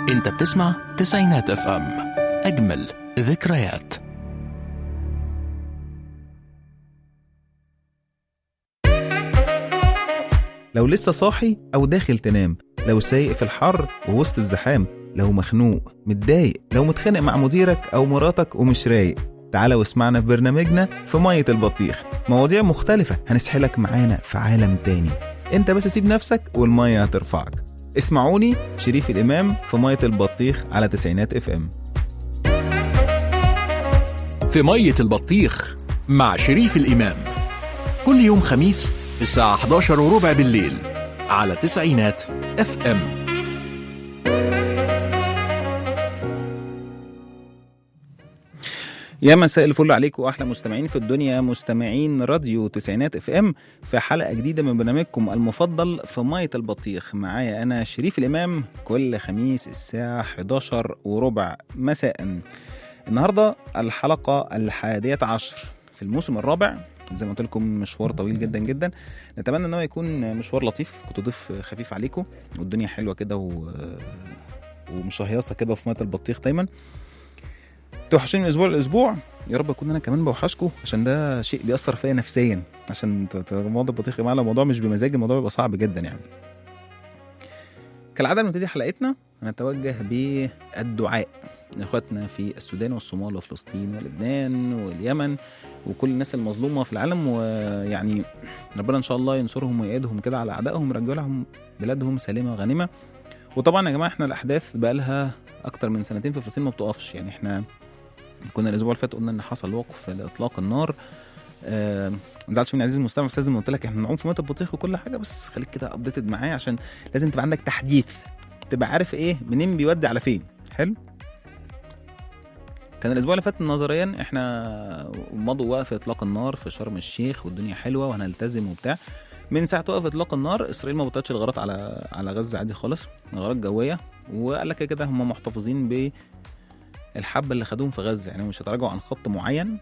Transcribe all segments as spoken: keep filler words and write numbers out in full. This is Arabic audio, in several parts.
انت بتسمع تسعينات اف ام، اجمل ذكريات. لو لسه صاحي أو داخل تنام، لو سايق في الحر ووسط الزحام، لو مخنوق متضايق، لو متخانق مع مديرك أو مراتك ومش رايق، تعالى واسمعنا في برنامجنا في مية البطيخ. مواضيع مختلفة هنسحلك معانا في عالم تاني. انت بس سيب نفسك والمية هترفعك. اسمعوني شريف الإمام في مية البطيخ على تسعينات اف ام. في مية البطيخ مع شريف الإمام، كل يوم خميس الساعة إحدى عشر وربع بالليل على تسعينات اف ام. يا مساء الفل عليكم واحلى مستمعين في الدنيا، مستمعين راديو تسعينات اف ام، في حلقة جديدة من برنامجكم المفضل في مية البطيخ. معايا انا شريف الامام كل خميس الساعة إحدى عشر وربع مساء. النهاردة الحلقة الحادية عشر في الموسم الرابع. زي ما قلت لكم مشوار طويل جدا جدا، نتمنى انه يكون مشوار لطيف، كنت ضيف خفيف عليكم والدنيا حلوة كده و... ومشهيصة كده في مية البطيخ. دايما توحشوني من الاسبوع لاسبوع، يا رب اكون انا كمان بوحشكم، عشان ده شيء بيأثر فيا نفسيا. عشان موضوع البطيخ معنا الموضوع مش بمزاج، الموضوع بيبقى صعب جدا يعني. كالعاده نبتدي حلقتنا هنتوجه بالدعاء لاخواتنا في السودان والصومال وفلسطين ولبنان واليمن وكل الناس المظلومه في العالم، ويعني ربنا ان شاء الله ينصرهم ويعيدهم كده على اعدائهم، يرجع لهم بلادهم سليمه غانمه. وطبعا يا جماعه احنا الاحداث بقى لها اكتر من سنتين في فلسطين ما بتقفش. يعني احنا كنا الاسبوع اللي فات قلنا ان حصل وقف لاطلاق النار. آه ما تزعلش مني عزيزي المستمع، بس لازم قلت لك احنا نعوم في ميه البطيخ وكل حاجه، بس خليك كده ابديتد معايا عشان لازم تبقى عندك تحديث، تبقى عارف ايه منين بيودي على فين. حلو. كان الاسبوع اللي فات نظريا احنا مضوا وقف اطلاق النار في شرم الشيخ والدنيا حلوه وهنلتزم وبتاع. من ساعه وقف اطلاق النار اسرائيل ما بطلتش الغارات على على غزه عادي خالص، غارات جويه، وقال لك كده هم محتفظين ب الحبة اللي خدوهم في غزة، يعني مش هتراجعوا عن خط معين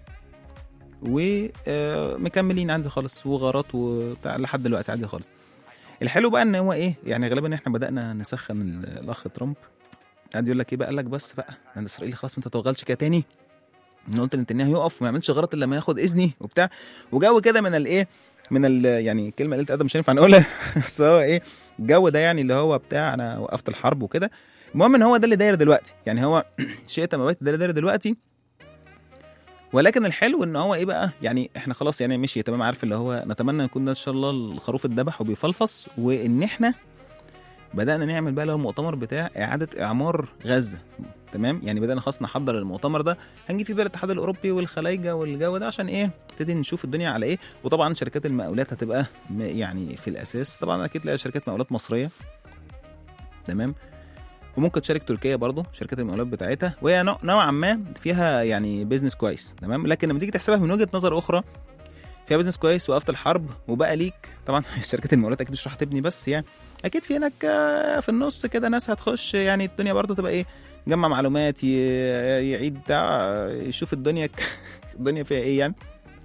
ومكملين عندي خالص وغارات وبتاع لحد دلوقتي عادي خالص. الحلو بقى ان هو ايه، يعني غالبا احنا بدأنا نسخن الاخ ترامب، قاعد يقول لك ايه بقى، قال لك بس بقى عند اسرائيل خلاص ما تتوغلش كده تاني، ان قلت لنتنياهو يقف وما يعملش غلط الا لما ياخد اذني وبتاع، وجو كده من الايه من ال يعني كلمه قلت ادم مش هينفع نقولها بس هو ايه الجو ده، يعني اللي هو بتاع انا وقفت الحرب وكده. المهم ان هو ده اللي داير دلوقتي، يعني هو شئت ما بقيت ده اللي داير دلوقتي. ولكن الحلو ان هو ايه بقى، يعني احنا خلاص يعني مشي تمام، عارف اللي هو نتمنى يكون ده ان شاء الله الخروف اتذبح وبيفلفص، وان احنا بدأنا نعمل بقى له المؤتمر بتاع اعادة اعمار غزة. تمام، يعني بدأنا خلاص نحضر المؤتمر ده، هنجيب فيه بقى الاتحاد الاوروبي والخلايجة والجو ده عشان ايه نبتدي نشوف الدنيا على ايه. وطبعا شركات المقاولات هتبقى يعني في الاساس طبعا اكيد تلاقي شركات مقاولات مصرية، تمام، وممكن تشارك تركيا برضو شركات المقاولات بتاعتها، وهي نوعا ما فيها يعني بيزنس كويس، تمام. لكن لما تيجي تحسبها من وجهة نظر اخرى، فيها بيزنس كويس، وقفت الحرب وبقى ليك طبعا شركات المقاولات اكيد مش راح تبني بس، يعني اكيد في هناك في النص كده ناس هتخش، يعني الدنيا برضو تبقى ايه، جمع معلومات، يعيد يشوف الدنيا الدنيا فيها ايه يعني.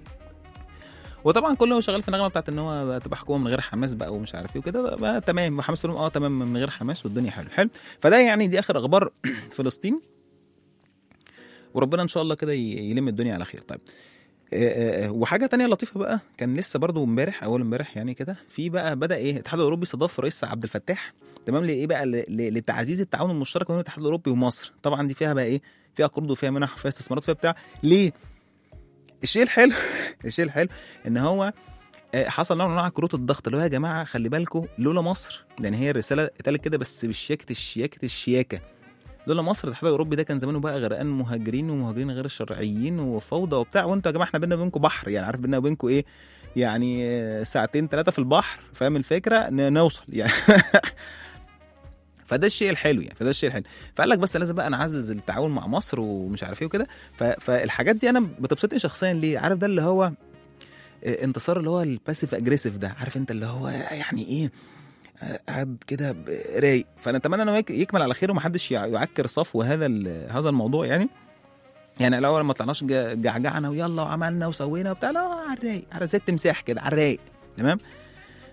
وطبعا كله شغال في النغمه بتاعت ان هو تبقى حكومه من غير حماس بقى ومش عارف ايه وكده، تمام. وحماس تقول اه تمام من غير حماس والدنيا حلو حلو. فده يعني دي اخر اخبار فلسطين، وربنا ان شاء الله كده يلم الدنيا على خير. طيب آه آه وحاجه تانية لطيفه بقى، كان لسه برضو امبارح اول امبارح يعني كده في بقى بدا ايه الاتحاد الاوروبي استضاف رئيس عبد الفتاح، تمام، لايه بقى لتعزيز التعاون المشترك بين الاتحاد الاوروبي ومصر. طبعا دي فيها بقى ايه، فيها قروض وفيها منح وفيها استثمارات وفيها بتاع. ليه الشيء الحلو الشيء الحلو ان هو حصل نوع من انواع كروت الضغط، اللي هو يا جماعه خلي بالكم لولا مصر، يعني هي الرساله اتقالت كده بس بالشياكه الشياكه الشياكه، لولا مصر الاتحاد الاوروبي ده كان زمانه بقى غرقان مهاجرين ومهاجرين غير شرعيين وفوضى وبتاع، وانتوا يا جماعه احنا بينا وبينكم بحر، يعني عارف بينا وبينكم ايه، يعني ساعتين ثلاثه في البحر، فاهم الفكره، نوصل يعني فده الشيء الحلو يعني، فده الشيء الحلو. فقال لك بس لازم بقى نعزز التعاون مع مصر ومش عارف ايه وكده. فالحاجات دي انا بتبسطني شخصيا، ليه؟ عارف ده اللي هو انتصار اللي هو الباسيف اجريسيف ده، عارف انت اللي هو يعني ايه، قاعد كده رايق. فانا اتمنى انه يكمل على خير ومحدش يعكر صفو هذا هذا الموضوع يعني. يعني الاول ما طلعناش جعجعنا ويلا وعملنا وسوينا وبتاع، لا على الرايق، على زي التمساح كده على الرايق، تمام.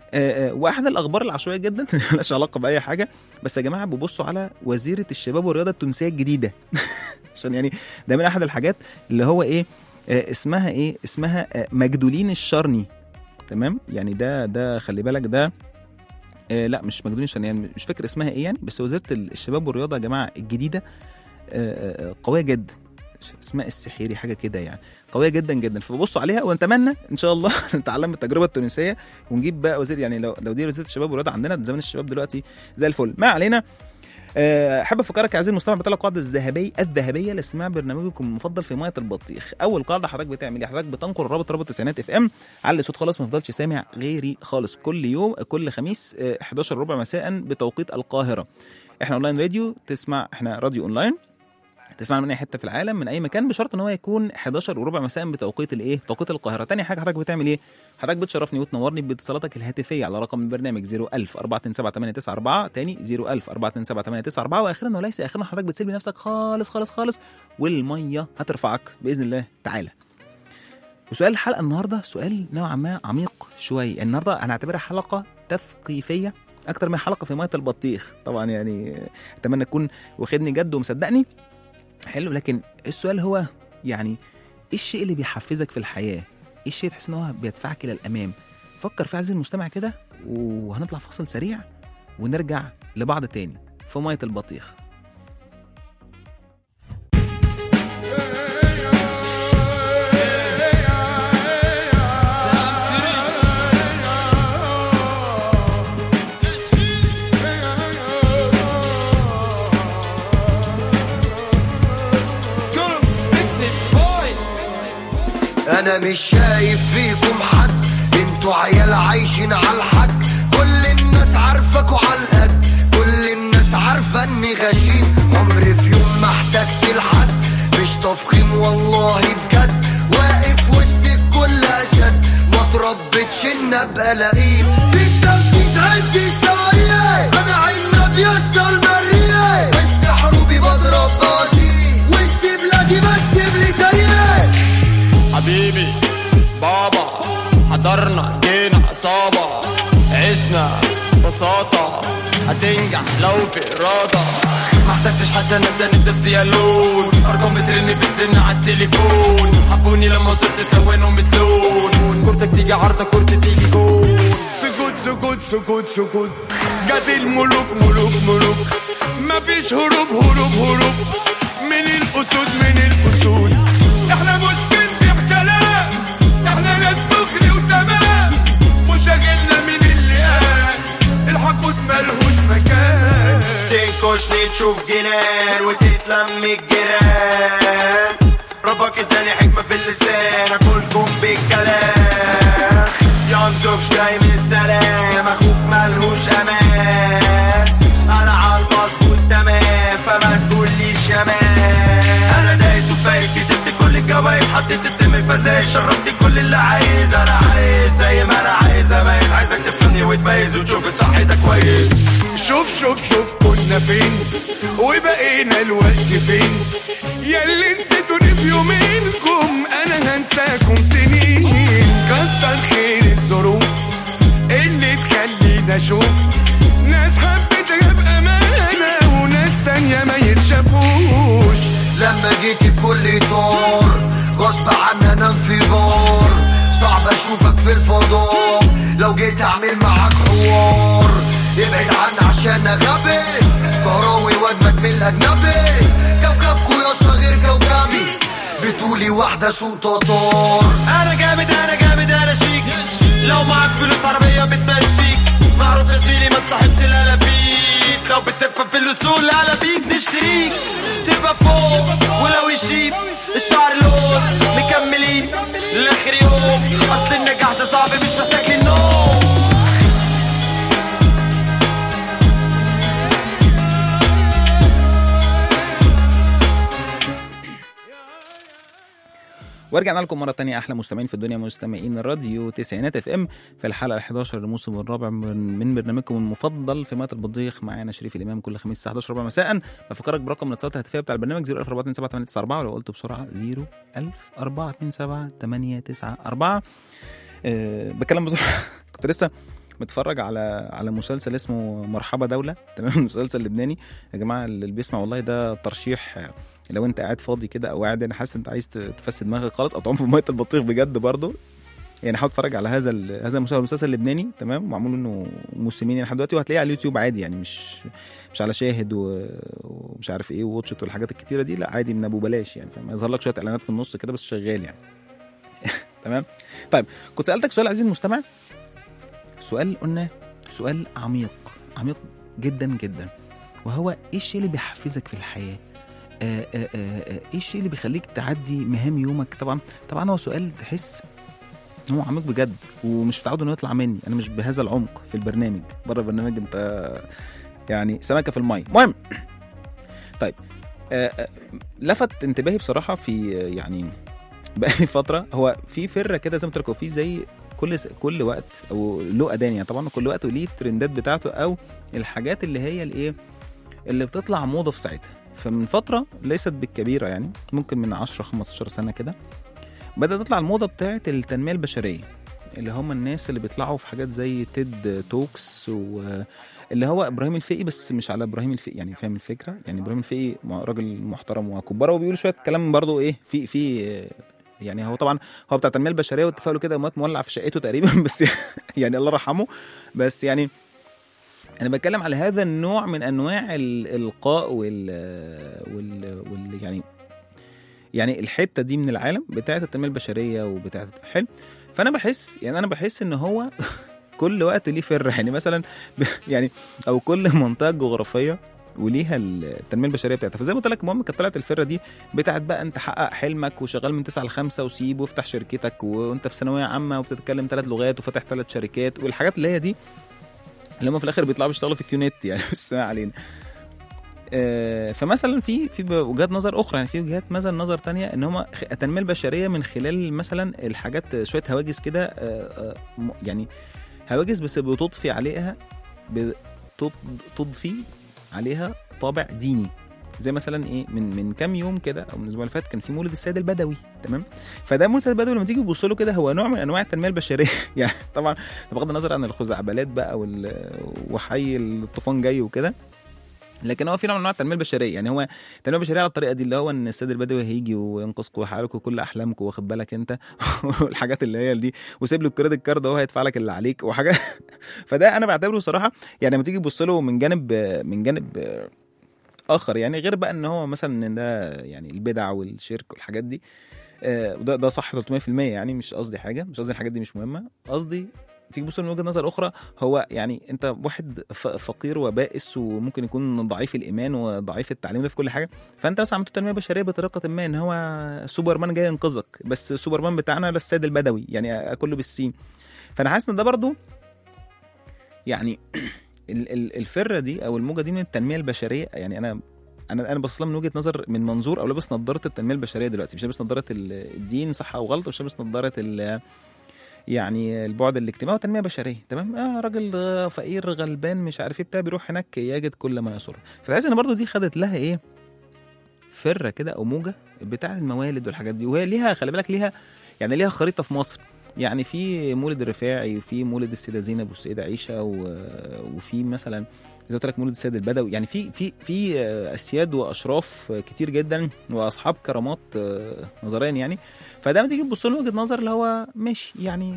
آه واحد الاخبار العشوائيه جدا ملهاش علاقه باي حاجه، بس يا جماعه ببصوا على وزيره الشباب والرياضه التونسيه الجديده عشان يعني ده من احد الحاجات اللي هو ايه آه اسمها ايه اسمها آه مجدولين الشرني. تمام، يعني ده ده خلي بالك ده آه لا مش مجدولين الشرني، يعني مش فاكر اسمها ايه يعني، بس وزيره الشباب والرياضه يا جماعه الجديده آه قويه جدا، اسماء السحيري حاجه كده يعني، قويه جدا جدا. فبصوا عليها ونتمنى ان شاء الله نتعلم التجربه التونسيه ونجيب بقى وزير، يعني لو لو دي وزيره الشباب والرياضه عندنا زمان الشباب دلوقتي زي الفل. ما علينا. احب افكرك يا عزيزي المستمع بثلاث قواعد الذهبيه الذهبيه لاستماع برنامجكم المفضل في ميه البطيخ. اول قاعده حضرتك بتعمل ايه؟ حضرتك بتنقل الرابط رابط تسعينات اف ام على الصوت خالص، ما تفضلش سامع غيري خالص. كل يوم كل خميس احداشر ربع مساء بتوقيت القاهره. احنا اونلاين راديو، تسمع احنا راديو اونلاين، تسمعنا من اي حته في العالم من اي مكان، بشرط ان هو يكون احداشر وربع مساء بتوقيت الايه توقيت القاهره. تاني حاجه حضرتك بتعمل ايه؟ حضرتك بتشرفني وتنورني باتصالاتك الهاتفيه على رقم البرنامج صفر ألف أربعة اتنين سبعة تمانية تسعة أربعة، تاني صفر ألف أربعة اتنين سبعة تمانية تسعة أربعة. واخيرا وليس اخيرا حضرتك بتسيب نفسك خالص خالص خالص والميه هترفعك باذن الله تعالى. وسؤال الحلقه النهارده سؤال نوعا ما عميق شويه. النهارده انا اعتبرها حلقه تثقيفيه اكتر من حلقه في ميه البطيخ طبعا، يعني اتمنى تكون واخدني جد ومصدقني. حلو، لكن السؤال هو يعني ايه الشيء اللي بيحفزك في الحياه؟ ايه الشيء تحس ان هو بيدفعك الى الامام؟ فكر في عزيزي المستمع كده، وهنطلع فاصل سريع ونرجع لبعض تاني في ميه البطيخ. انا مش شايف فيكم حد، انتوا عيال عايشين على الحد، كل الناس عارفاكوا على القد، كل الناس عارفه اني غشيم، عمري في يوم ما احتجت لحد، مش تفخيم والله بجد، واقف وسط الكل اسد، ما تربتش ان ابقى لئيم، في التنفيذ عندي سوايع، انا عنب يا اسطى المرية، وسط حروبي بضرب بوازيك، وسط بلادي بكتب لي تاريخ. حبيبي بابا حضرنا جينا عصابة، عشنا بساطة، هتنجح لو في إرادة، ما احتجتش حتى انا ساند نفسي يا لون، ارقام بترن بتزن على التليفون، حبوني لما وصلت تلونهم بتلون، كورتك تيجي عرضة كورتي تيجي جول، سكوت سكوت سكوت سكوت، جات الملوك ملوك ملوك، مفيش هروب هروب هروب من الأسود من الأسود، احنا مش بنبيع كلام، احنا ناس دغري وتمام، مشاغلنا من اللي قال الحقود ملهوش مكان، تنكشني تشوف جنان وتتلم الجيران، ربك اداني حكمة في اللسان اكلكم بالكلام، ينزوكش جاي من السلام، اخوك ملهوش امان، انا عالمظبوط تمام فما تقوليش يا مان، انا دايس وفايز كسبت كل الجوايز، حطيت السم فزاي شربت كل اللي عايز، انا عايز زي ما انا عايز اميز، عايزك تفهمني وتميز وتشوف الصح ده كويس، شوف شوف شوف كنا فين وبقينا الوقت فين، ياللي نسيتوني في يومينكم انا هنساكم سنين، كتر خير الظروف اللي تخلينا اشوف ناس حبيتها بامانه وناس تانية ما يتشافوش، لما جيت الكل طار غصب عني انا انفجار، صعب اشوفك في الفضاء لو جيت اعمل معاك حوار، ابعد عني عشان غبي، كراوي واجمد من الاجنبي، كوكبكو يا اسطى غير كوكبي، بتقولي واحده سوق تطار، انا جامد انا جامد انا شيك، لو معاك فلوس عربيه بتمشيك، معروف يا زميلي ما تصاحبش الالافيك، لو بتفهم في الاصول على بيك نشتريك، تبقى فوق ولو يشيب الشعر لون مكملين لاخر يوم، اصل النجاح ده صعب مش محتاج للنوم. ورجعنا لكم مرة تانية أحلى مستمعين في الدنيا، مستمعين الراديو تسعينات اف ام في الحلقة الحداشر للموسم الرابع من برنامجكم المفضل في ميه البطيخ. معانا شريف الإمام كل خميس الساعة احداشر ربع مساء. بفكرك برقم الاتصالات الهاتفية بتاع البرنامج صفر ألف أربعة اتنين سبعة تمانية تسعة أربعة، ولو قلت بسرعة صفر ألف أربعة اتنين سبعة تمانية تسعة أربعة. أه بكلم بسرعة كنت لسه متفرج على على مسلسل اسمه مرحبا دولة، تمام، مسلسل لبناني يا جماعة اللي بيسمع، والله ده ترشيح لو انت قاعد فاضي كده او قاعد انا حاسس انت عايز تفسد دماغك خالص او تعوم في ميه البطيخ بجد برضو، يعني حاول تتفرج على هذا هذا المسلسل مسلسل لبناني، تمام، معمول منه موسمين يعني لحد دلوقتي، وهتلاقيه على اليوتيوب عادي يعني، مش مش على شاهد ومش عارف ايه وواتشت والحاجات الكتيره دي، لا عادي من ابو بلاش يعني، فاهم، يظهر لك شويه اعلانات في النص كده بس شغال يعني. تمام. طيب كنت سالتك سؤال عزيزي المستمع، سؤال قلنا سؤال عميق عميق جدا جدا، وهو ايه الشيء اللي بيحفزك في الحياه؟ آآ آآ آآ ايه الشيء اللي بيخليك تعدي مهام يومك؟ طبعا طبعا هو سؤال تحس هو عميق بجد، ومش متعود انه يطلع مني، انا مش بهذا العمق في البرنامج، بره البرنامج انت يعني سمكه في الميه. المهم طيب آآ لفت انتباهي بصراحه في يعني بقالي فتره، هو في فره كده زي ما قلت لك، في زي كل كل وقت او له اذان يعني، طبعا كل وقت وليه الترندات بتاعته او الحاجات اللي هي الايه اللي بتطلع موضه في ساعتها. فمن فتره ليست بالكبيره يعني، ممكن من عشرة خمستاشر سنه كده، بدأت تطلع الموضة بتاعة التنمية البشرية، اللي هم الناس اللي بيطلعوا في حاجات زي تيد توكس، واللي هو إبراهيم الفقي، بس مش على إبراهيم الفقي يعني، فاهم الفكرة يعني، إبراهيم الفقي راجل محترم وكبارة وبيقول شوية كلام برضو إيه في في يعني، هو طبعا هو بتاع التنمية البشرية واتفق له كده مات مولع في شقته تقريبا، بس يعني الله رحمه. بس يعني أنا بتكلم على هذا النوع من أنواع الإلقاء وال وال, وال يعني يعني الحته دي من العالم بتاعه التنميه البشريه وبتاعه حلو. فانا بحس يعني انا بحس ان هو كل وقت ليه فر يعني، مثلا يعني او كل منطقه جغرافيه وليها التنميه البشريه بتاعتها. فزي ما قلت لك المهم كانت طلعت الفره دي بتاعت بقى انت حقق حلمك وشغال من تسعة لخمسة وسيب وافتح شركتك وانت في ثانويه عامه وبتتكلم ثلاث لغات وفاتح ثلاث شركات، والحاجات اللي هي دي اللي هم في الاخر بيطلعوا بيشتغلوا في كيونت يعني، بس ما علينا. فمثلا في في وجهات نظر اخرى يعني، في وجهات مثلا نظر تانية ان هم التنميه البشريه من خلال مثلا الحاجات شويه هواجس كده يعني، هواجس بس بتضفي عليها بتضفي عليها طابع ديني. زي مثلا ايه من من كام يوم كده او من الاسبوع اللي فات كان في مولد السيد البدوي، تمام. فده مولد السيد البدوي لما تيجي تبص له كده هو نوع من انواع التنميه البشريه يعني، طبعا بغض النظر عن الخزعبلات بقى وحي الطوفان جاي وكده، لكن هو في نوع من انواع التنميه البشريه يعني. هو التنميه البشريه على الطريقه دي اللي هو ان السيد البدوي هيجي وينقذكم ويحققوا كل احلامكم، واخد بالك انت والحاجات اللي هي دي، وسيب له الكريدت كارد وهو هيدفع لك اللي عليك وحاجه. فده انا بعتبره صراحه يعني لما تيجي تبص له من جانب من جانب اخر يعني، غير بقى ان هو مثلا ان ده يعني البدع والشرك والحاجات دي، ده ده صح ثلاثمية في المية يعني، مش قصدي حاجه، مش قصدي الحاجات دي مش مهمه، قصدي تيجي تبص من وجهه نظر اخرى، هو يعني انت واحد فقير وبائس وممكن يكون ضعيف الايمان وضعيف التعليم ده في كل حاجه، فانت مثلا عملت تنميه بشريه بطريقه ما ان هو سوبرمان جاي ينقذك، بس سوبرمان بتاعنا السيد البدوي يعني كله بالسين. فانا حاسس ان ده برضو يعني الفره دي او الموجه دي من التنميه البشريه يعني، انا انا انا بص لها من وجهه نظر من منظور او لابس نظاره التنميه البشريه دلوقتي، مش لابس نظاره الدين صح او غلط، مش لابس نظاره يعني البعد الاجتماعي والتنميه البشريه، تمام. اه راجل فقير غلبان مش عارف ايه بتاع بيروح هناك يجد كل ما يسر. فتحس ان برضو دي خدت لها ايه فره كده او موجه بتاع الموالد والحاجات دي، وهي ليها خلي بالك ليها يعني ليها خريطه في مصر يعني، في مولد الرفاعي وفي مولد السيده زينب والسيده عيشه وفي مثلا زي ما قلت لك مولد السيد البدوي يعني، في في في اسياد واشراف كتير جدا واصحاب كرامات نظريا يعني. فده ما تيجي تبص له وجهه نظر اللي هو ماشي يعني.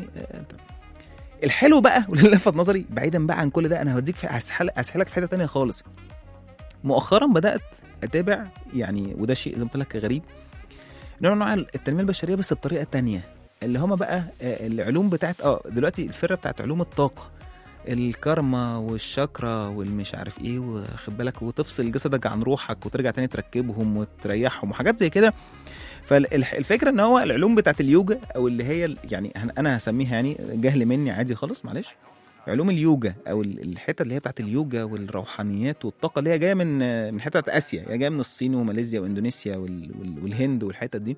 الحلو بقى واللي لفت نظري بعيدا بقى عن كل ده، انا هوديك في اسحلك في حته تانية خالص. مؤخرا بدات اتابع يعني، وده شيء زي ما قلت لك غريب، نوع من انواع التنميه البشريه بس بطريقه تانية، اللي هم بقى العلوم بتاعت اه دلوقتي الفره بتاعت علوم الطاقه، الكارما والشاكرا والمش عارف ايه، واخد بالك وتفصل جسدك عن روحك وترجع تاني تركبهم وتريحهم وحاجات زي كده. فالفكره ان هو العلوم بتاعت اليوجا او اللي هي يعني انا هسميها يعني جهل مني عادي خالص معلش، علوم اليوجا او الحته اللي هي بتاعت اليوجا والروحانيات والطاقه اللي هي جايه من من حته اسيا، هي جايه من الصين وماليزيا واندونيسيا والهند والحته دي.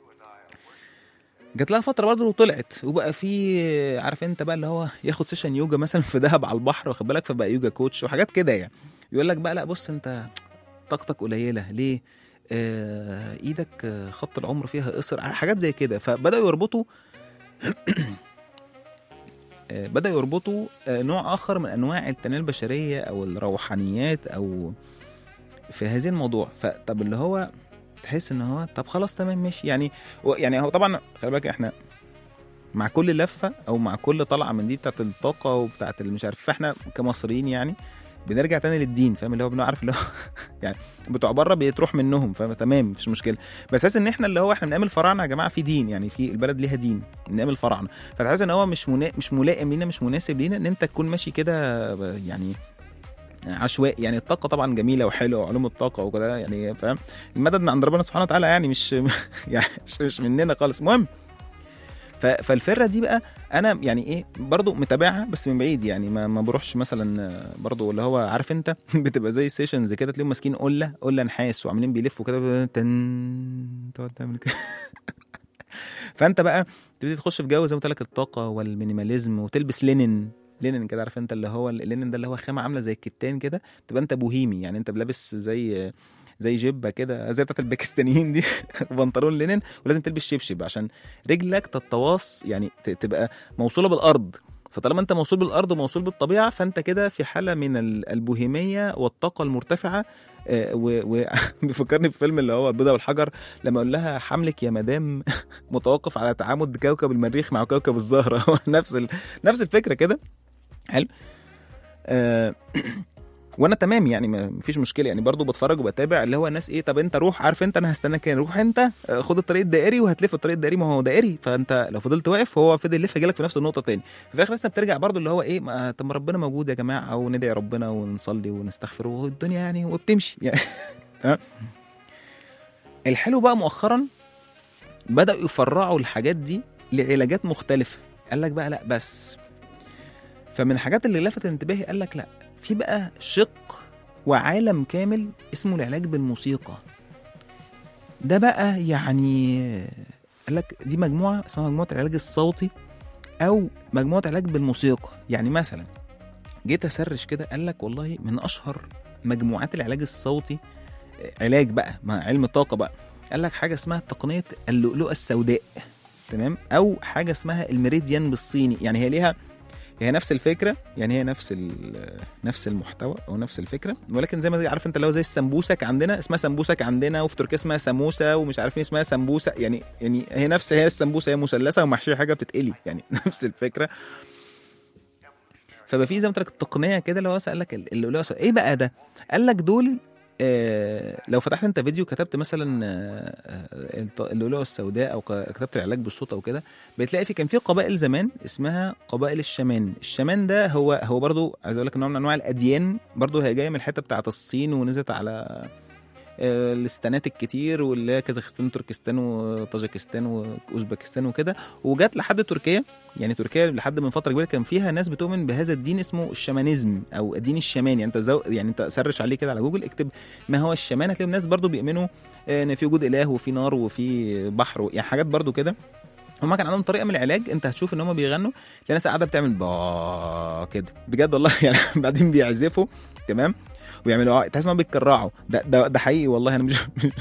جات لها فتره برضه وطلعت وبقى في عارف انت بقى اللي هو ياخد سيشن يوجا مثلا في دهب على البحر واخد بالك، فبقى يوجا كوتش وحاجات كده يعني. يقول لك بقى لا بص انت طاقتك قليله ليه، آه ايدك خط العمر فيها قصر، حاجات زي كده. فبداوا يربطوا آه، بدأوا يربطوا آه، نوع آخر من أنواع التنمية البشرية أو الروحانيات أو في هذه الموضوع. فطب اللي هو تحس ان هو طب خلاص تمام ماشي يعني. يعني هو طبعا خلي بالك احنا مع كل لفه او مع كل طلعه من دي بتاعت الطاقه وبتاعت مش عارف، فاحنا كمصريين يعني بنرجع تاني للدين، فاهم اللي هو بنعرف اللي هو يعني بتوع بره بيتروح منهم، فاهم تمام مفيش مشكله. بس حاسس ان احنا اللي هو احنا بنعمل فراعنه يا جماعه، في دين يعني، في البلد ليها دين بنعمل فراعنه، فتحس ان هو مش منا... مش ملائم لينا، مش مناسب لينا ان انت تكون ماشي كده يعني عشوائي. يعني الطاقه طبعا جميله وحلوه وعلوم الطاقه وكده يعني، فاهم المدد من عند ربنا سبحانه وتعالى يعني، مش يعني مش مننا خالص. المهم فالفرة دي بقى انا يعني ايه برضو متابعها بس من بعيد يعني، ما, ما بروحش مثلا برضو اللي هو عارف انت بتبقى زي سيشنز كده تلاقيهم ماسكين قله قله نحاس وعاملين بيلفوا كده تقعد تعمل كده فانت بقى تبتدي تخش في جو زي ما قلت لك الطاقه والمينيماليزم، وتلبس لينين لينين كده، عارف انت اللي هو اللينين ده اللي هو خامه عامله زي الكتان كده، تبقى انت بوهيمي يعني، انت لابس زي زي جيبه كده زي بتاعت الباكستانيين دي بنطلون لينين، ولازم تلبس شبشب عشان رجلك تتواص يعني تبقى موصوله بالارض. فطالما انت موصول بالارض وموصول بالطبيعه فانت كده في حاله من البوهيميه والطاقه المرتفعه. وبيفكرني بفيلم اللي هو البيضه والحجر، لما اقول لها حملك يا مدام متوقف على تعامد كوكب المريخ مع كوكب الزهره نفس ال... نفس الفكره كده. حلو. أه وانا تمام يعني مفيش مشكله يعني، برضو بتفرج وبتابع اللي هو الناس ايه، طب انت روح، عارف انت انا هستناك هنا، روح انت خد الطريق الدائري وهتلف الطريق الدائري، ما هو دائري، فانت لو فضلت واقف هو فضل يلف جالك في نفس النقطه تاني. في الاخر لسه بترجع برضو اللي هو ايه، طب ربنا موجود يا جماعه، او ندعي ربنا ونصلي ونستغفر والدنيا يعني وبتمشي يعني تمام. الحلو بقى مؤخرا بداوا يفرعوا الحاجات دي لعلاجات مختلفه، قال لك بقى لا بس، فمن الحاجات اللي لفتت انتباهي قال لك لا في بقى شق وعالم كامل اسمه العلاج بالموسيقى. ده بقى يعني قال لك دي مجموعة اسمها مجموعة العلاج الصوتي أو مجموعة علاج بالموسيقى. يعني مثلا جيت أسرش كده قال لك والله من أشهر مجموعات العلاج الصوتي، علاج بقى مع علم الطاقة بقى، قال لك حاجة اسمها تقنية اللؤلؤة السوداء، تمام، أو حاجة اسمها الميريديان بالصيني. يعني هي ليها هي نفس الفكره يعني، هي نفس نفس المحتوى او نفس الفكره، ولكن زي ما عارف انت لو زي السمبوسك عندنا اسمها سمبوسك عندنا، وفي تركيا اسمها سموسه، ومش عارفين اسمها سمبوسه يعني يعني هي نفس هي السمبوسه، هي مثلثه ومحشيه حاجه بتتقلي يعني نفس الفكره. فبقى في زي ما قلت لك التقنيه كده اللي هو سال لك اللي ايه بقى ده، قال لك دول آه لو فتحت انت فيديو كتبت مثلا آه اللؤلؤة السوداء او كتبت العلاج بالصوت او كده، بتلاقي في كان في قبائل زمان اسمها قبائل الشمان. الشمان ده هو هو برضو عايز اقول لك نوع من انواع الاديان، برضو هي جايه من الحته بتاعه الصين ونزلت على آه الاستانات الكتير، واللي هي كازاخستان وتركستان وطاجيكستان واوزبكستان وكده، وجات لحد تركيا. يعني تركيا لحد من فتره كبيره كان فيها ناس بتؤمن بهذا الدين اسمه الشمانيزم او الدين الشماني. يعني انت زو يعني انت سرش عليه كده على جوجل، اكتب ما هو الشمان، هتلاقي الناس برضو بيؤمنوا ان في وجود اله وفي نار وفي بحر يعني حاجات برضو كده. هما كان عندهم طريقه من العلاج، انت هتشوف ان هما بيغنوا تلاقي ناس قاعده بتعمل با كده بجد والله يعني بعدين بيعزفوا تمام ويعملوا تحس انهم بيتكرعوا. ده ده ده حقيقي والله، انا مش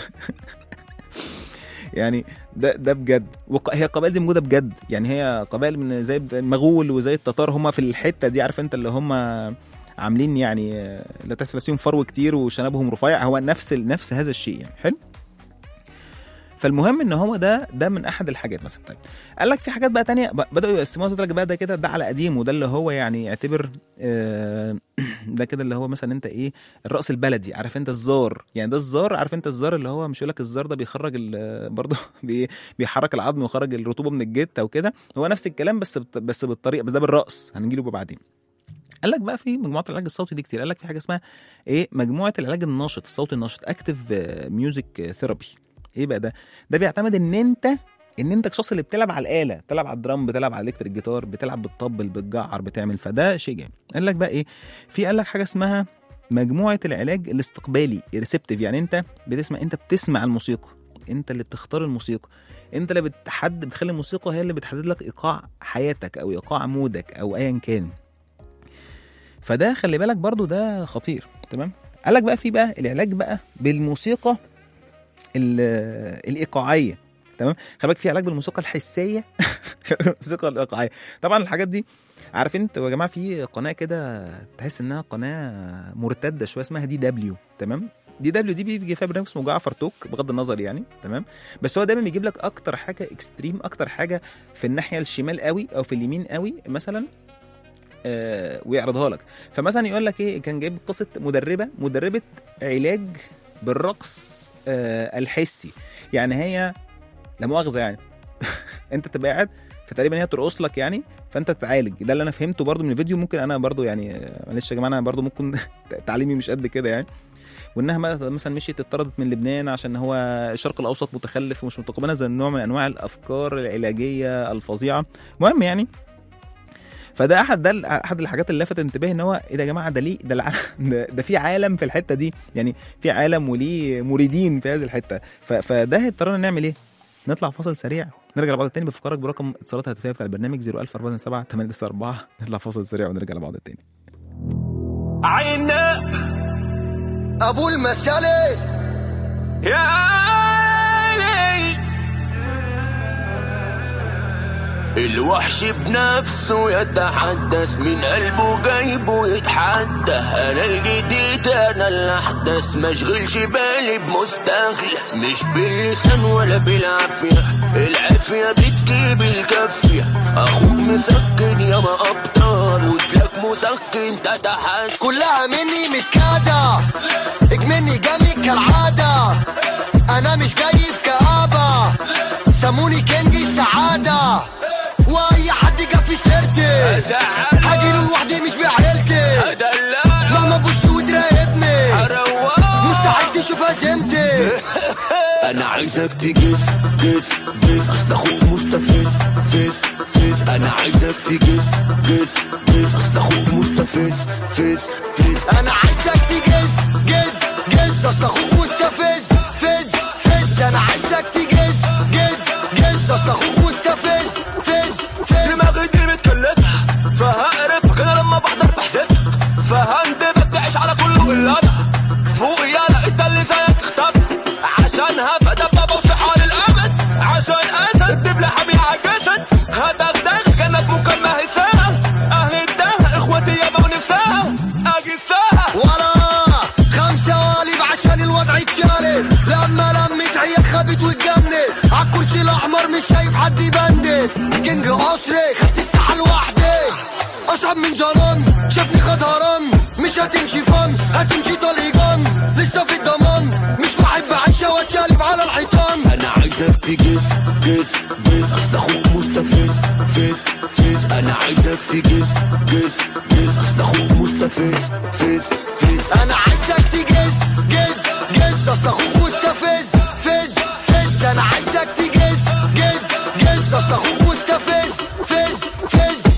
يعني ده ده بجد. وهي قبائل دي موجوده بجد يعني، هي قبائل من زي المغول وزي التتار، هم في الحته دي عارف انت اللي هم عاملين يعني لا تسفل فيهم فرو كتير وشنبهم رفيع، هو نفس نفس هذا الشيء يعني. حلو. فالمهم ان هو ده ده من احد الحاجات مثلا. طيب قال لك في حاجات بقى تانية بداوا يقسموها لك بقى، ده كده ده على قديم، وده اللي هو يعني اعتبر آه ده كده اللي هو مثلا انت ايه الرأس البلدي، عارف انت الزار يعني، ده الزار، عارف انت الزار اللي هو مش يقول لك الزار ده بيخرج برضه بيحرك العظم ويخرج الرطوبه من الجلد او كده، هو نفس الكلام بس بس بالطريقه، بس ده بالرأس هنجي له بعدين. قال لك بقى في مجموعه العلاج الصوتي دي كتير، قال لك في حاجه اسمها ايه مجموعه العلاج الناشط، الصوت الناشط، اكتيف ميوزك ثيرابي. ايه بقى ده؟ ده بيعتمد ان انت ان انت الشخص اللي بتلعب على الاله، بتلعب على الدرام، بتلعب على الكتريك جيتار، بتلعب بالطبل، بتجعر، بتعمل، فده شيء جامد. قال لك بقى ايه، في قال لك حاجه اسمها مجموعه العلاج الاستقبالي ريسبتيف، يعني انت بتسمع، انت بتسمع الموسيقى، انت اللي بتختار الموسيقى، انت اللي بتحدد، بتخلي الموسيقى هي اللي بتحدد لك ايقاع حياتك او ايقاع مودك او ايا كان. فده خلي بالك برضو ده خطير. تمام. قال لك بقى في بقى العلاج بقى بالموسيقى الايقاعيه. تمام. خلي بالك في علاج بالموسيقى الحسيه الموسيقى الايقاعيه. طبعا الحاجات دي عارفين انت يا جماعه في قناه كده تحس انها قناه مرتده شويه اسمها دي دبليو. تمام. دي دبليو دي بيجي فيها برنامج اسمه جعفر توك بغض النظر يعني. تمام. بس هو دايما بيجيب لك اكتر حاجه اكستريم، اكتر حاجه في الناحيه الشمال قوي او في اليمين قوي مثلا، آه ويعرضها لك. فمثلا يقول لك ايه، كان جايب قصه مدربه مدربه علاج بالرقص آه الحسي. يعني هي لا مؤاخذه يعني انت تبقى قاعد فتقريبا هي ترقص لك يعني، فانت تتعالج. ده اللي انا فهمته برضو من الفيديو. ممكن انا برضو يعني معلش يا جماعه انا برضو ممكن تعليمي مش قد كده يعني. وانها مثلا مشيت اتطردت من لبنان عشان هو الشرق الاوسط متخلف ومش متقبلها زي نوع من انواع الافكار العلاجيه الفظيعه. المهم يعني فده احد ده احد الحاجات اللي لفتت انتباهي ان هو ايه ده يا جماعه، ده ليه ده الع... ده, ده في عالم في الحته دي يعني، في عالم وليه مريدين في هذه الحته. ف... فده اضطرينا نعمل ايه؟ نطلع فاصل سريع نرجع لبعض التاني. بفكرك برقم اتصالات الهاتفيه بتاع البرنامج صفر ألف أربعة سبعة ثمانية تسعة أربعة. نطلع فاصل سريع ونرجع لبعض التاني. عينا ابو المسالة يا علي الوحش بنفسه يتحدث من قلبه جايبه يتحدى. انا الجديد انا الاحدث مشغلش بالي بمستخلص، مش باللسان ولا بالعافية، العافية بتجيب الكافية. اخوك مسكن يا ما ابطال وجلك مسكن تتحس. كلها مني متكادة اجمني جامي كالعادة، انا مش جاي في كآبة سموني كنجي السعادة. واي حد جا في سيرتي هجيله لوحدي مش بعيلتي، مهما بص وتراقبني مستحيل تشوف هزيمتي. انا عايزك تجس جس جس اصل اخوك مستفز فز فز. انا عايزك تجس جس جس اصل اخوك مستفز فز فز. انا عايزك تجس جس جس اصل اخوك مستفز فز فز. انا عايزك تجس جس جس اصل اخوك مستفز فز فز. دماغي دي متكلفة فهقرفك انا لما بحضر بحذفك، فهندبك تعيش على كل غلانة فوق يالا انت اللي زيك اختفى. عشانها فدبابة وصحة للأبد، عشان أسد الدبلة حامية عالجسد. هدغدغ كانت مكالمة هساها، أهل الدهر إخوتي ياما ونفسها أجساها. ولا خمسة والب عشان الوضع يتشالب، لما لمت هي خابت واتجنن عالكرسي الأحمر مش شايف حد يبندل. كينج قصري خدت الساحة لوحدي، أصعب من ظنن شافني خد هرم. مش هتمشي فن هتمشي طليقان، لسه في الضمان مش بحب عيشة واتشالب على الحيطان. أنا عايزك تجس جس جس أصل أخوك مستفز فز فز. أنا عايزك تجس جس جس أصل أخوك مستفز فز فز. أنا عايزك تجس جس جس أصل أخوك مستفز فز فز. أنا عايزك تجس جس جس أصل أخوك مستفز فز فز.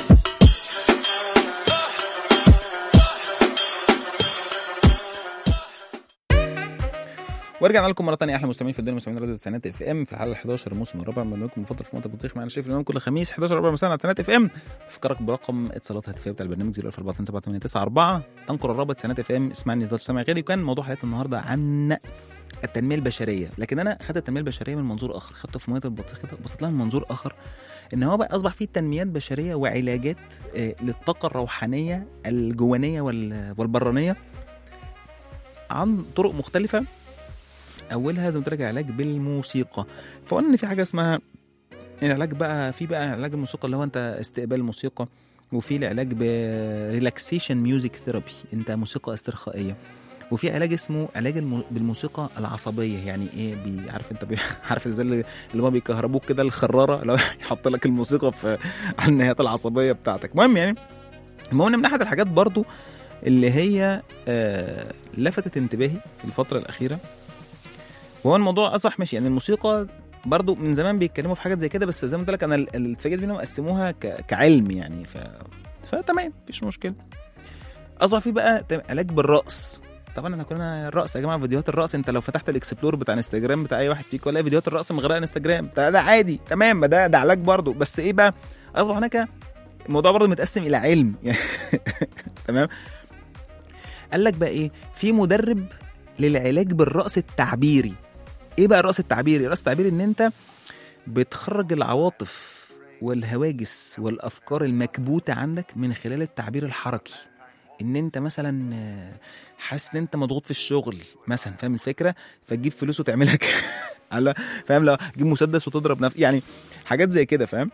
ورجعنا لكم مره ثانيه احلى مستمعين في الدنيا، مستمعين راديو تسعينات اف ام في الحلقه الحادية عشرة الموسم الرابع من برنامجكم المفضل في منطقه البطيخ. معنا شريف الامام كل خميس احد عشر ربع مساء على تسعينات اف ام. بفكرك برقم اتصالات هاتفيه بتاع البرنامج صفر ألف أربعة سبعة ثمانية تسعة أربعة. تنقر الرابط تسعينات اف ام اسمعني تقدر تسمع غيري. وكان موضوع حلقتنا النهارده عن التنميه البشريه، لكن انا خدت التنميه البشريه من منظور اخر، خدته في منطقه البطيخ كده بصيت لها من منظور اخر، ان هو بقى اصبح فيه تنميات بشريه وعلاجات للطاقه الروحانيه الجوانيه والبرانيه عن طرق مختلفه. اولها زي ما قلت لك العلاج بالموسيقى. فقلنا ان في حاجه اسمها العلاج بقى، في بقى علاج الموسيقى اللي هو انت استقبال الموسيقى، وفي العلاج بريلاكسيشن ميوزك ثيرابي انت موسيقى استرخائيه، وفي علاج اسمه علاج الم... بالموسيقى العصبيه. يعني ايه بي... عارف انت بي... عارف ازاي اللي, اللي ما بيكهربوك كده الخراره لو يحط لك الموسيقى في على النهايات العصبيه بتاعتك. المهم يعني المهم من احد الحاجات برضو اللي هي آه... لفتت انتباهي في الفتره الاخيره، وهو الموضوع اصبح ماشي يعني الموسيقى برضو من زمان بيتكلموا في حاجات زي كده، بس زي ما قلت لك انا الاتفاقيات بينهم قسموها ك... كعلم يعني، ف فتمام مفيش مشكله. اصبح في بقى علاج بالرقص. طبعا احنا كلنا الرقص يا جماعه، فيديوهات الرقص انت لو فتحت الاكسبلور بتاع انستجرام بتاع اي واحد فيكم ولا فيديوهات الرقص مغرقه انستجرام، ده, ده عادي تمام، ما ده ده علاج برضو. بس ايه بقى اصبح هناك الموضوع برضو متقسم الى علم يعني تمام. قال لك بقى ايه، في مدرب للعلاج بالرقص التعبيري. ايه بقى الرقص التعبيري؟ الرقص التعبيري ان انت بتخرج العواطف والهواجس والافكار المكبوته عندك من خلال التعبير الحركي. ان انت مثلا حاسس ان انت مضغوط في الشغل مثلا، فاهم الفكره، فتجيب فلوس وتعملها على فاهم، لو تجيب مسدس وتضرب نفسك، يعني حاجات زي كده، فاهم.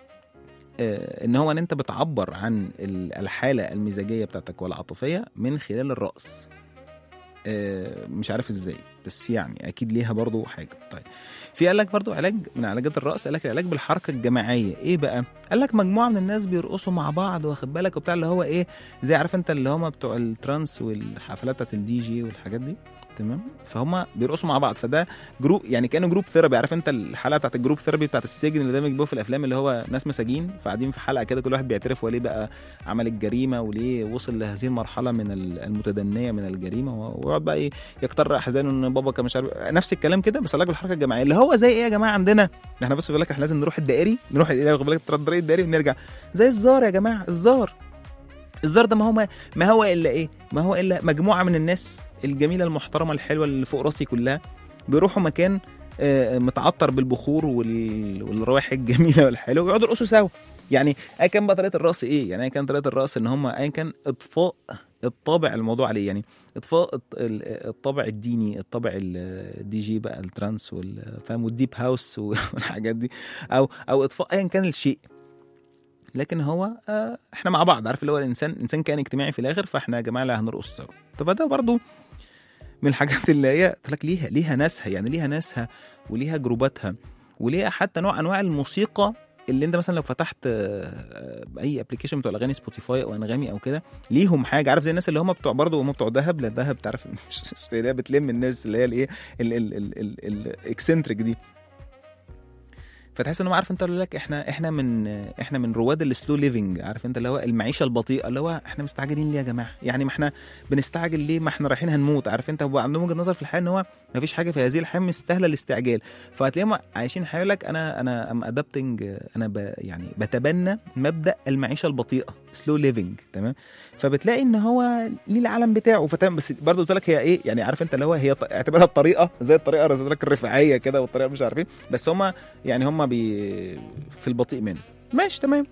آه ان هو ان انت بتعبر عن الحاله المزاجيه بتاعتك والعاطفيه من خلال الرقص. آه مش عارف ازاي، بس يعني اكيد ليها برضو حاجه. طيب في قال لك برضو علاج من علاجات الرقص، قال لك العلاج بالحركه الجماعيه. ايه بقى؟ قال لك مجموعه من الناس بيرقصوا مع بعض، واخد بالك وبتاع، اللي هو ايه، زي عارف انت اللي هم بتوع الترانس والحفلات بتاعت الدي جي والحاجات دي، تمام. فهم بيرقصوا مع بعض، فده جروب، يعني كانه جروب ثيرابي. عارف انت الحلقه بتاعت الجروب ثيرابي بتاعت السجن اللي دايما بيجيبوها في الافلام، اللي هو ناس مساجين فقاعدين في حلقه كده، كل واحد بيعترف وليه بقى عمل الجريمه وليه وصل لهذه المرحله من المتدنيه من الجريمه، ويقعد بقى ايه يكتر احزانه ان بابا كان مش عارف، نفس الكلام كده بس علاج بالحركه الجماعيه، اللي هو زي ايه يا جماعه عندنا احنا، بس بيقول لك احنا لازم نروح الدائري، نروح واخد بالك الطريق الدائري ونرجع زي الزار يا جماعه. الزار الزار ده ما هو ما هو الا ايه، ما هو الا مجموعه من الناس الجميله المحترمه الحلوه اللي فوق راسي كلها، بيروحوا مكان متعطر بالبخور والروائح الجميله والحلوه، ويقعدوا يرقصوا سوا. يعني ايا كان بقى طريقه الرقص ايه، يعني ايا كان طريقه الرقص ان هم ايا كان اطفاء الطابع الموضوع عليه، يعني اطفاء الطابع الديني، الطابع الدي جي بقى الترانس والفهم والديب هاوس والحاجات دي، او او اطفاء ايا كان الشيء. لكن هو آه احنا مع بعض، عارف اللي هو الانسان انسان كان اجتماعي في الاخر، فاحنا يا جماعه لا هنرقص سوا. طب ده برضو من الحاجات اللي هي لك ليها ليها ناسها، يعني ليها ناسها وليها جروباتها وليها حتى نوع انواع الموسيقى اللي انت مثلا لو فتحت اي ابلكيشن بتوع الاغاني سبوتيفاي او انغامي او كده، ليهم حاجه، عارف زي الناس اللي هم بتوع برضه هم بتوع دهب، لا دهب تعرف اللي هي بتلم الناس اللي هي الايه الاكسنتريك دي، فتحس انه عارف انت اللي لك احنا احنا من احنا من رواد السلو ليفنج، عارف انت اللي هو المعيشه البطيئه، اللي هو احنا مستعجلين ليه يا جماعه؟ يعني ما احنا بنستعجل ليه؟ ما احنا رايحين هنموت، عارف انت. هو عندهم وجهه نظر في الحياه ان هو ما فيش حاجه في هذه الحياه مستاهله الاستعجال، فهتلاقيهم عايشين حياه لك انا انا ام ادابتنج، انا ب يعني بتبنى مبدا المعيشه البطيئه سلو ليفنج، تمام. فبتلاقي ان هو ليه العالم بتاعه، فتم. بس برضه قلت لك هي ايه، يعني عارف انت اللي هو هي اعتبرها الطريقه زي الطريقه لك الرفاعيه كده، والطريقه مش عارفين، بس هم يعني هم بي في البطيء منه، ماشي تمام.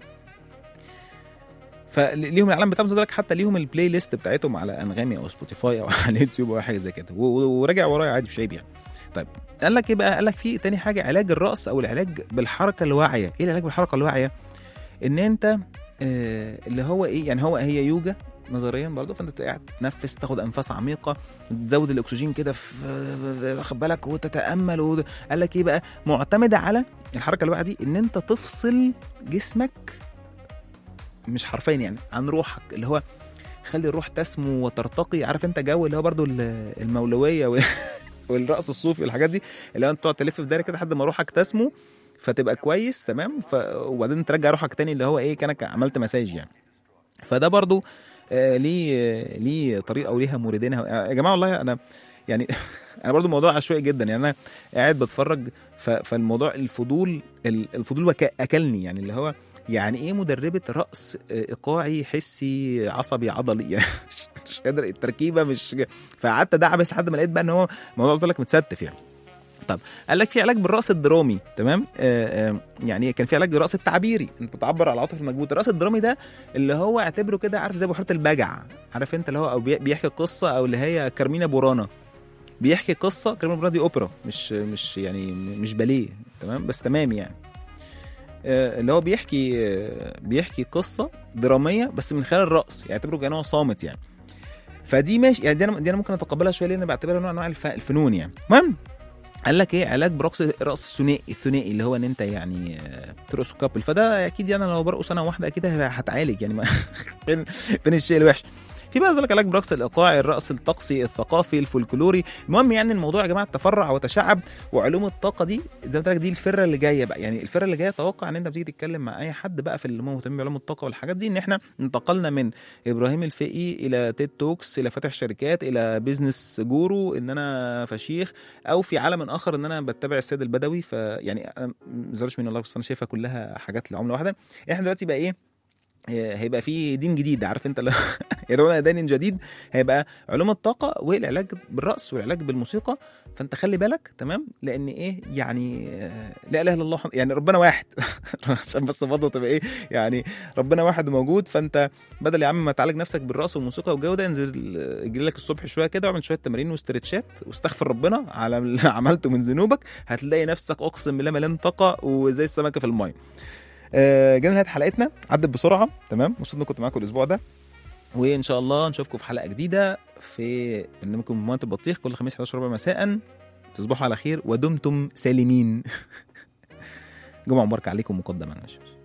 فليهم العالم بتاعهم لك، حتى ليهم البلاي ليست بتاعتهم على انغامي او سبوتيفاي او على اليوتيوب او حاجه زي كده، وراجع ورايا عادي مش عيب يعني. طيب قال لك ايه بقى؟ قال لك في تاني حاجه علاج الرقص او العلاج بالحركه الواعيه. ايه العلاج بالحركه الواعيه؟ ان انت آه اللي هو ايه، يعني هو هي يوجا نظريا برضه، فانت قاعد تتنفس، تاخد انفاس عميقه، تزود الاكسجين كده واخد بالك وتتامل و... قال لك ايه بقى؟ معتمده على الحركه الواعيه دي، ان انت تفصل جسمك مش حرفيا يعني عن روحك، اللي هو خلي الروح تسمو وترتقي، عارف انت جو اللي هو برضه المولويه والرقص الصوفي والحاجات دي، اللي هو انت تقعد تلف في دايره كده لحد ما روحك تسمو فتبقى كويس تمام، ف... وبعدين ترجع روحك تاني اللي هو ايه كانك عملت مساج يعني. فده برضه آه ليه آه ليه طريقه وليها موردينها يا جماعه. والله انا يعني انا برضو الموضوع عشوائي جدا، يعني انا قاعد بتفرج فالموضوع الفضول الفضول اكلني، يعني اللي هو يعني ايه مدربه رقص ايقاعي حسي عصبي عضلي، يعني مش قادر التركيبه مش، فقعدت ادعبس لحد ما لقيت بقى ان هو الموضوع قلت لك متستف يعني. طب قال لك في علاج بالرقص الدرامي، تمام. آآ آآ يعني كان في علاج بالرقص التعبيري، انت بتعبر على العاطفه المكبوته. الرقص الدرامي ده اللي هو اعتبره كده عارف زي بحيره البجع، عارف انت اللي هو او بيحكي قصه، او اللي هي كارمينا بورانا بيحكي قصه. كارمينا بورانا دي اوبرا مش مش يعني مش باليه، تمام، بس تمام يعني. اللي هو بيحكي بيحكي قصه دراميه بس من خلال الرقص، يعتبره يعني كانه صامت يعني. فدي ماشي يعني، دي انا دي انا ممكن اتقبلها شويه، لان انا بعتبرها نوع من انواع الفنون يعني. المهم قال لك ايه علاج برقص رقص الثنائي الثنائي اللي هو ان انت يعني ترقص كابل. فده اكيد يعني لو برقص انا واحده اكيد هتعالج يعني فين فين الشيء الوحش. في بقى ذلك علاج برقص الايقاعي، الرقص الطقسي، الثقافي، الفولكلوري. المهم يعني الموضوع يا جماعه تفرع وتشعب، وعلوم الطاقه دي زي ما قلت لك دي الفره اللي جايه بقى. يعني الفره اللي جايه اتوقع ان انت بتيجي تتكلم مع اي حد بقى في اللي مهتم بعلوم الطاقه والحاجات دي، ان احنا انتقلنا من ابراهيم الفقي الى تيد توكس الى فاتح شركات الى بيزنس جورو، ان انا فشيخ، او في عالم اخر ان انا بتبع السيد البدوي. فيعني انا ما زالش من الله، بس انا شايفها كلها حاجات لعمله واحده. احنا دلوقتي بقى ايه هيبقى في دين جديد، عارف انت لو يدعون دين جديد، هيبقى علوم الطاقه والعلاج بالرأس والعلاج بالموسيقى. فانت خلي بالك تمام، لان ايه يعني لا اله الا الله يعني ربنا واحد عشان بس برضه تبقى ايه يعني ربنا واحد وموجود. فانت بدل يا عم ما تعالج نفسك بالرأس والموسيقى والجوده، انزل اجري لك الصبح شويه كده واعمل شويه تمارين واسترتشات واستغفر ربنا على اللي عملته من ذنوبك، هتلاقي نفسك اقسم بالله مليان طاقه وزي السمكه في الماء. آه جينا نهايه حلقتنا، عدت بسرعه تمام. مبسوط اني كنت معاكم الاسبوع ده، وان شاء الله نشوفكم في حلقه جديده في برنامجكم مواد البطيخ كل خميس حداشر ربع مساء. تصبحوا على خير ودمتم سالمين. جمعه مباركه عليكم مقدما.